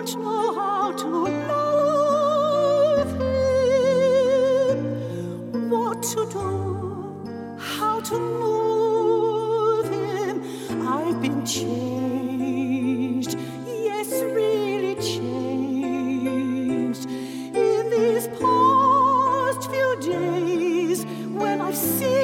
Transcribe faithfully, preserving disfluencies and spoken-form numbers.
much know how to love him, what to do, how to move him. I've been changed, yes, really changed in these past few days when I've seen